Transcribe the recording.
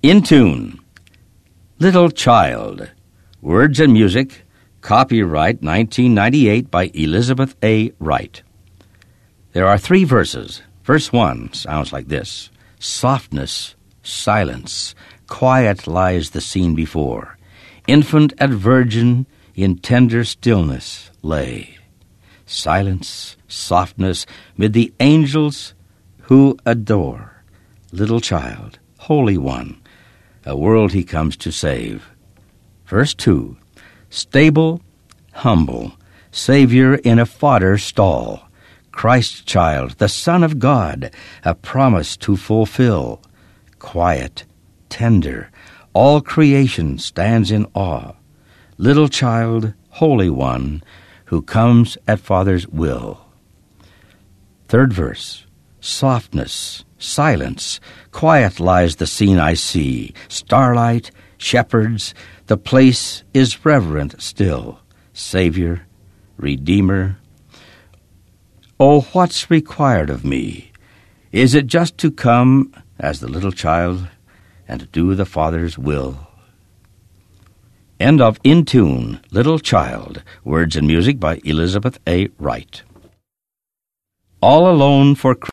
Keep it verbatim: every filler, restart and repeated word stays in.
In Tune, Little Child. Words and music, copyright nineteen ninety-eight by Elizabeth A. Wright. There are three verses. Verse one sounds like this. Softness, silence, quiet lies the scene before. Infant and virgin in tender stillness lay. Silence, softness, mid the angels who adore. Little child, holy one, a world he comes to save. Verse two, stable, humble, Savior in a fodder stall. Christ child, the Son of God, a promise to fulfill. Quiet, tender, all creation stands in awe. Little child, holy one, who comes at Father's will. Third verse, softness, silence, quiet lies the scene I see. Starlight, shepherds, the place is reverent still. Savior, Redeemer, oh, what's required of me? Is it just to come as the little child and to do the Father's will? End of In Tune, Little Child. Words and music by Elizabeth A. Wright. All Alone for Christmas.